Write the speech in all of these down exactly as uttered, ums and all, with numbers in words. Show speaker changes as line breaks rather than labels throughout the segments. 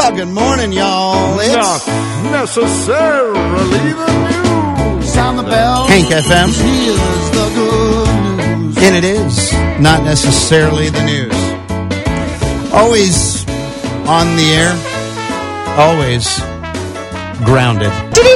Well, good morning, y'all. It's
Not necessarily the news.
Sound the bell. Hank F M.
Here's the good news.
And it is not necessarily the news. Always on the air. Always grounded.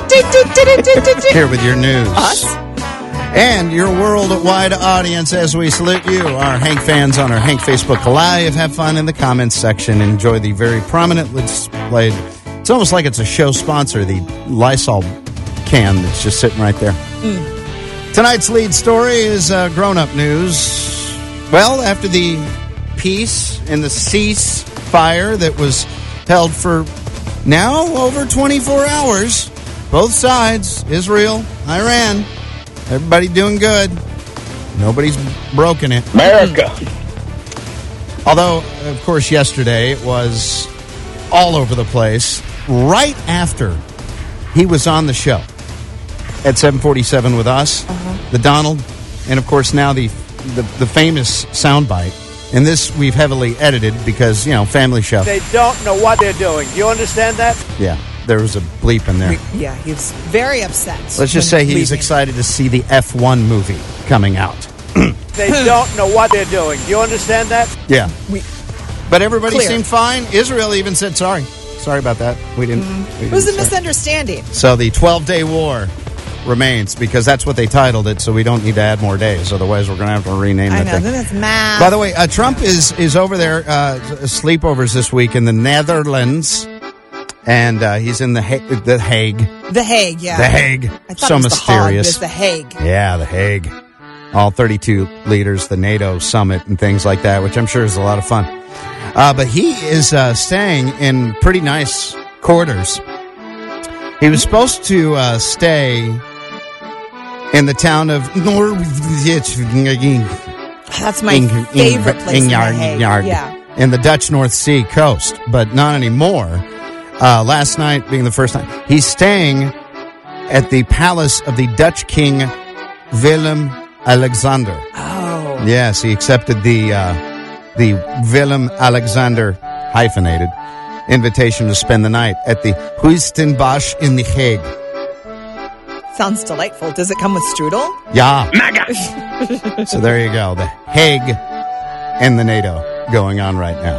Here with your news.
Us?
And your worldwide audience as we salute you, our Hank fans on our Hank Facebook Live. Have fun in the comments section. Enjoy the very prominently displayed, it's almost like it's a show sponsor, the Lysol can that's just sitting right there. Mm. Tonight's lead story is uh, grown-up news. Well, after the peace and the ceasefire that was held for now over twenty-four hours, both sides, Israel, Iran, everybody doing good. Nobody's broken it.
America.
Although, of course, yesterday it was all over the place. Right after he was on the show at seven forty-seven with us, uh-huh. the Donald, and of course now the, the the famous soundbite. And this we've heavily edited because, you know, family show.
They don't know what they're doing. Do you understand that?
Yeah. There was a bleep in there.
Yeah, he was very upset.
Let's just say he's
leaving.
excited to see the F one movie coming out.
They don't know what they're doing. Do you understand that?
Yeah.
We,
but everybody
clear.
seemed fine. Israel even said sorry. Sorry about that. We didn't.
Mm-hmm.
We
it was a
didn't say.
misunderstanding.
So the twelve-day war remains because that's what they titled it, so we don't need to add more days. Otherwise, we're going to have to rename
I
the
know,
thing.
then that's math.
By the way, uh, Trump is, is over there, uh, sleepovers this week in the Netherlands. And uh, he's in the ha- the Hague.
The Hague, yeah.
The Hague.
I thought
So
it was
mysterious.
The Hague, it was the Hague.
Yeah, the Hague. All thirty-two leaders, the NATO summit and things like that, which I'm sure is a lot of fun. Uh, but he is uh, staying in pretty nice quarters. He was supposed to uh, stay in the town of Norwich.
That's my favorite place in the Hague. Yeah.
In the Dutch North Sea coast, but not anymore. Uh, last night being the first time. He's staying at the palace of the Dutch King Willem Alexander.
Oh.
Yes, he accepted the uh, the Willem Alexander hyphenated invitation to spend the night at the Huistenbosch in the Hague.
Sounds delightful. Does it come with strudel?
Yeah. MAGA. So there you go. The Hague and the NATO going on right now.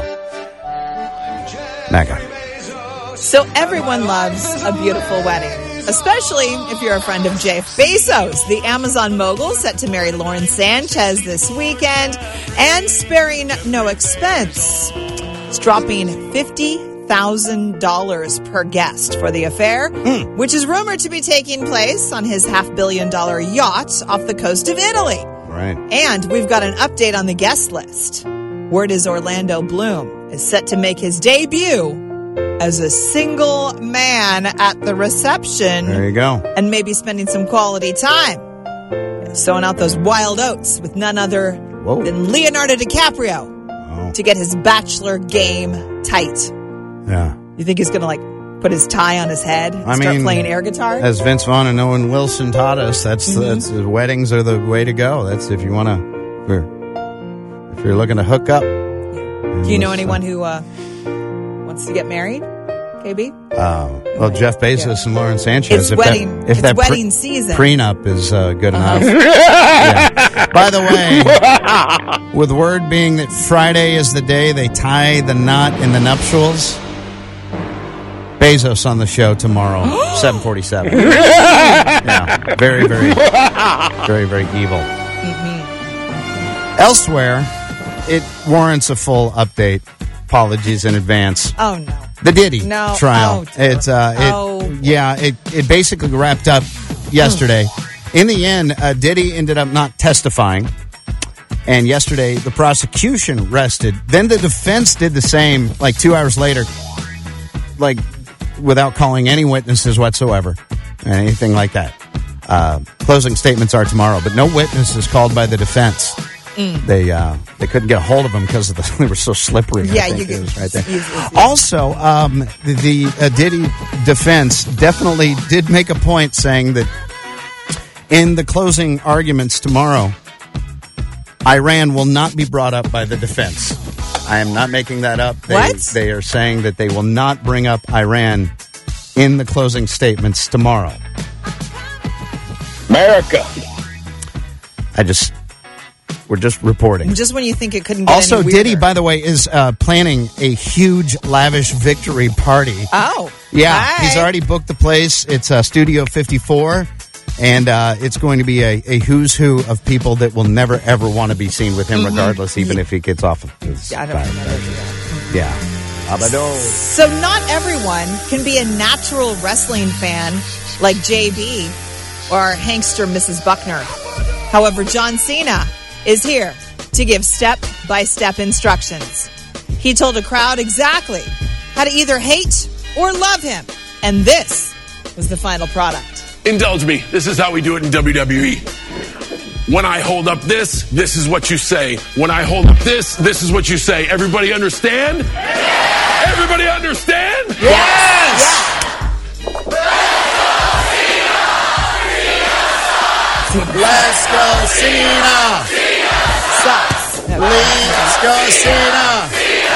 MAGA.
So everyone loves a beautiful wedding, especially if you're a friend of Jeff Bezos, the Amazon mogul set to marry Lauren Sanchez this weekend and sparing no expense. It's dropping fifty thousand dollars per guest for the affair, mm. which is rumored to be taking place on his half billion dollar yacht off the coast of Italy.
Right.
And we've got an update on the guest list. Word is Orlando Bloom is set to make his debut as a single man at the reception.
There you go.
And maybe spending some quality time sowing out those wild oats with none other
Whoa.
than Leonardo DiCaprio
oh.
to get his bachelor game tight.
Yeah.
You think he's going to, like, put his tie on his head and
I
start
mean,
playing air guitar?
As Vince Vaughn and Owen Wilson taught us, that's,
Mm-hmm.
that's uh, weddings are the way to go. That's if you want to, if you're, if you're looking to hook up.
Do you know anyone who uh, wants to get married, K B?
Uh, well, Jeff Bezos yeah. and Lauren Sanchez.
It's
if
wedding,
that, if
it's
that
wedding
pre-
season.
Prenup is uh, good
uh-huh.
enough. Yeah. By the way, with word being that Friday is the day they tie the knot in the nuptials, Bezos on the show tomorrow, seven forty-seven. Yeah, very, very, very, very evil. Mm-hmm. Elsewhere, it warrants a full update. Apologies in advance.
Oh, no.
The Diddy
no.
trial.
Oh,
it's uh, it,
oh.
yeah, it, it basically wrapped up yesterday. In the end, uh, Diddy ended up not testifying. And yesterday, the prosecution rested. Then the defense did the same, like two hours later, like without calling any witnesses whatsoever, anything like that. Uh, closing statements are tomorrow, but no witnesses called by the defense. Mm. They uh, they couldn't get a hold of them because of the, they were so slippery.
Yeah,
I think
you
it was right there.
Easy, easy.
Also, um, the, the uh, Diddy defense definitely did make a point saying that in the closing arguments tomorrow, Iran will not be brought up by the defense. I am not making that up. They,
What?
They are saying that they will not bring up Iran in the closing statements tomorrow.
America.
I just, we're just reporting.
Just when you think it couldn't get
Also,
any weirder.
Diddy, by the way, is uh, planning a huge, lavish victory party.
Oh.
Yeah,
Hi.
he's already booked the place. It's uh, Studio fifty-four, and uh, it's going to be a, a who's who of people that will never, ever want to be seen with him,
Mm-hmm.
regardless, even if he gets off of his...
Yeah, I don't remember that.
Yeah. Abado.
So not everyone can be a natural wrestling fan like J B or Hankster Missus Buckner. However, John Cena is here to give step-by-step instructions. He told a crowd exactly how to either hate or love him. And this was the final product.
Indulge me. This is how we do it in W W E. When I hold up this, this is what you say. When I hold up this, this is what you say. Everybody understand? Everybody understand?
Yes!
Let's go, Cena!
Sucks.
Let's go, Cena!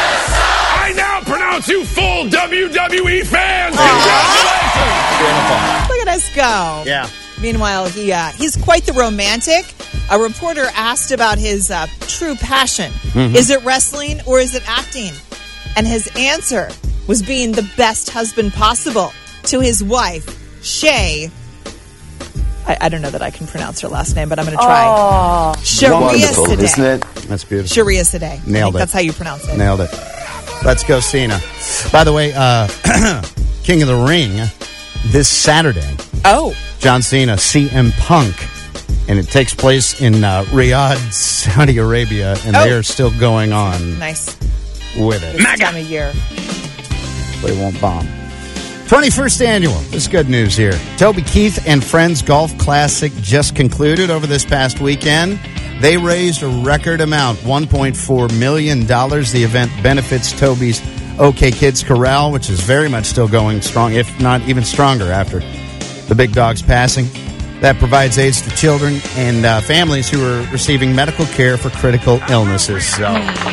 I now pronounce you full W W E fans. Congratulations!
Look at us go.
Yeah.
Meanwhile, he uh, he's quite the romantic. A reporter asked about his uh, true passion.
Mm-hmm.
Is it wrestling or is it acting? And his answer was being the best husband possible to his wife, Shay. I, I don't know that I can pronounce her last name, but I'm going to try. Sharia
Wonderful,
Sadeh.
isn't it?
That's beautiful.
Sharia Sadeh.
Nailed it.
That's how you pronounce it.
Nailed it. Let's go, Cena. By the way, uh, King of the Ring, this Saturday,
Oh,
John Cena, C M Punk, and it takes place in uh, Riyadh, Saudi Arabia, and
Oh.
they are still going on
nice.
with it.
This time of year.
They won't bomb. twenty-first annual. This is good news here. Toby Keith and Friends Golf Classic just concluded over this past weekend. They raised a record amount, one point four million dollars. The event benefits Toby's OK Kids Corral, which is very much still going strong, if not even stronger after the big dog's passing. That provides aids to children and uh, families who are receiving medical care for critical illnesses. So,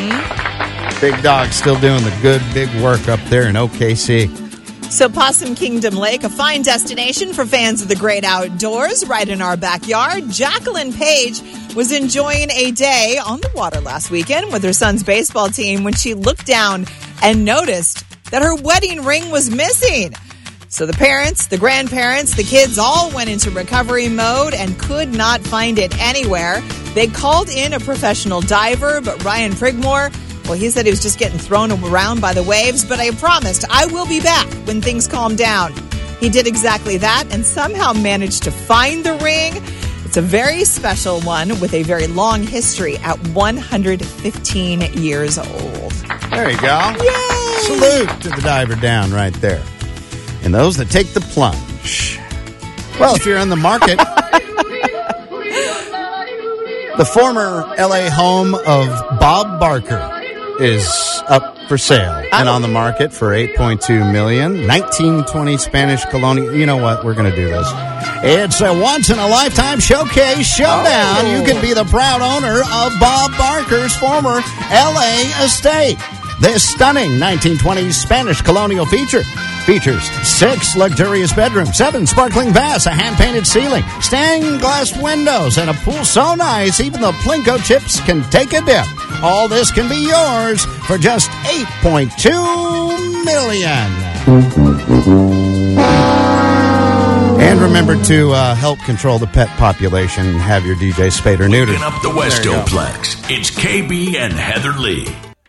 Big Dog still doing the good, big work up there in O K C.
So Possum Kingdom Lake, a fine destination for fans of the great outdoors, right in our backyard. Jacqueline Page was enjoying a day on the water last weekend with her son's baseball team when she looked down and noticed that her wedding ring was missing. So the parents, the grandparents, the kids all went into recovery mode and could not find it anywhere. They called in a professional diver, but Ryan Prigmore, well, he said he was just getting thrown around by the waves, but I promised I will be back when things calm down. He did exactly that and somehow managed to find the ring. It's a very special one with a very long history at one hundred fifteen years old.
There you go.
Yay!
Salute to the diver down right there. And those that take the plunge. Well, if you're in the market, the former L A home of Bob Barker is up for sale and on the market for eight point two million dollars. nineteen twenty Spanish colonial. You know what? We're going to do this. It's a once-in-a-lifetime showcase showdown.
Oh.
You can be the proud owner of Bob Barker's former L A estate. This stunning nineteen twenties Spanish colonial feature features six luxurious bedrooms, seven sparkling baths, a hand-painted ceiling, stained glass windows, and a pool so nice even the Plinko chips can take a dip. All this can be yours for just eight point two million dollars. And remember to uh, help control the pet population and have your D J spayed or neutered.
Up the
There you go.
Westoplex. It's K B and Heather Lee.